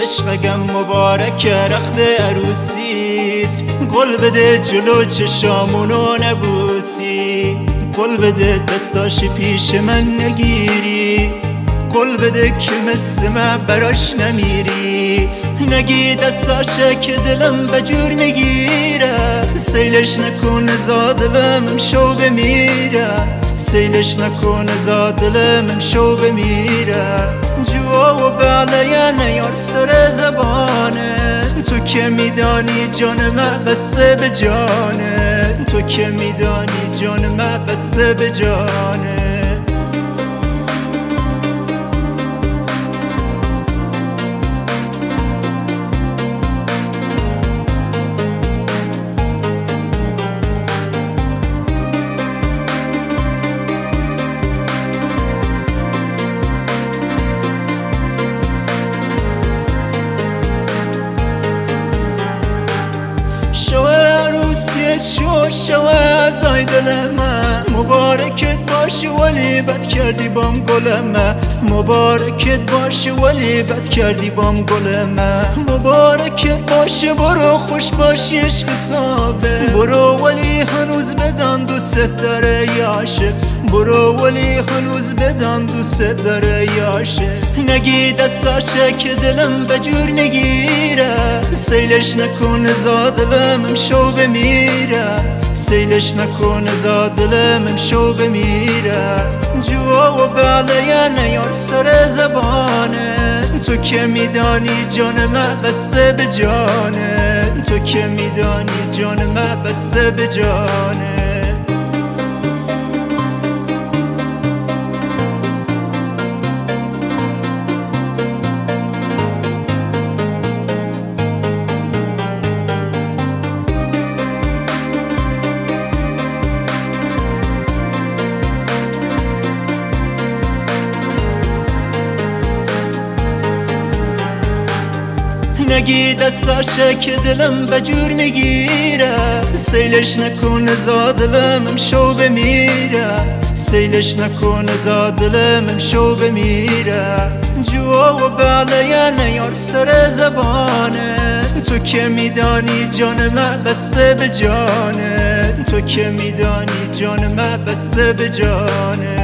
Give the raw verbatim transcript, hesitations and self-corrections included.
عشقگم مبارک رخت عروسیت. قول بده جلو چشامونو نبوسی، قول بده دستاش پیش من نگیری، قول بده که مثل من براش نمیری. نگی دستاشه که دلم بجور میگیره، سیلش نکن زا دلم شو بمیره، سیلش نکن زا دلم شو بمیره. جوا و بعلیا نیار سر زبانه، تو که میدانی جان من بسته به جانه، تو که میدانی جان من بسته به جانه. شو شو ازای دلم مبارکت باشه ولی بد کردی بام گلم، مبارکت باشه ولی بد کردی بام گلم. مبارکت باشه برو خوش باشی عشق صابه، برو ولی هنوز بدن دوست داره یاشه، برو ولی هنوز بدن دوست داره یاشه. نگی دستاشه که دلم بجور نگیره، سیلش نکن زا دلم شو بمیره، سیلش نکن زا دلم شو بمیره. جوا و بعلیا نیار سر زبانه، تو که میدانی جان من بسته به جانه، تو که میدانی جان من بسته به جانه. نگی دستاشه که دلم بجور میگیره، سیلش نکن زا دلم شو بمیره، سیلش نکن زا دلم شو بمیره. جوا و بعلیا نیار سر زبانه، تو که میدانی جان من بسته به جانه، تو که میدانی جان من بسته به جانه.